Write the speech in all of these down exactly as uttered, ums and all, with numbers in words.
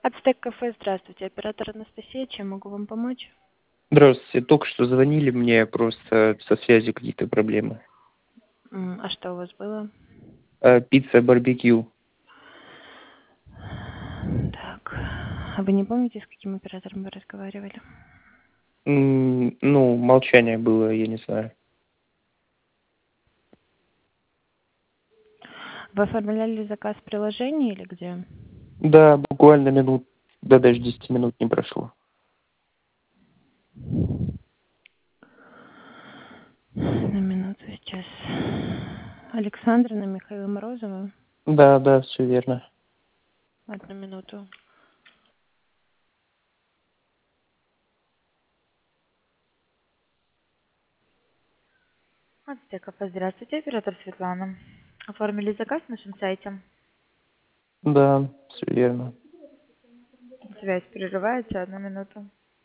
Ацтек кафе, здравствуйте. Оператор Анастасия, чем могу вам помочь? Здравствуйте. Только что звонили мне, просто со связью какие-то проблемы. М, А что у вас было? Э, Пицца барбекю. Так. А вы не помните, с каким оператором вы разговаривали? М, Ну, молчание было, я не знаю. Вы оформляли заказ в приложении или где? Да, буквально минут, да даже десять минут не прошло. На минуту сейчас. Александровна Михаила Морозова. Да, да, все верно. Одну минуту. Ацтек кафе, здравствуйте. Оператор Светлана. Оформили заказ на нашем сайте. Да, все верно. Связь прерывается. Одну минуту.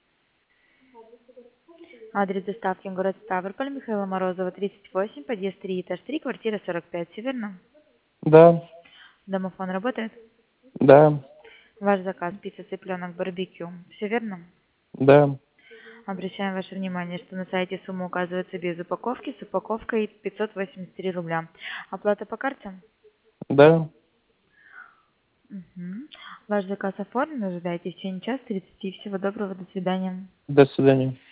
Адрес доставки город Ставрополь, Михаила Морозова, тридцать восемь, подъезд три, этаж три, квартира сорок пять. Все верно? Да, Домофон работает? да, Ваш заказ пицца цыпленок барбекю. Все верно? да, Обращаем ваше внимание, что на сайте сумма указывается без упаковки, с упаковкой пятьсот восемьдесят три рубля. Оплата по карте? да. Мгм. Ваш заказ оформлен, ожидайте в течение час тридцати. Всего доброго, до свидания. До свидания.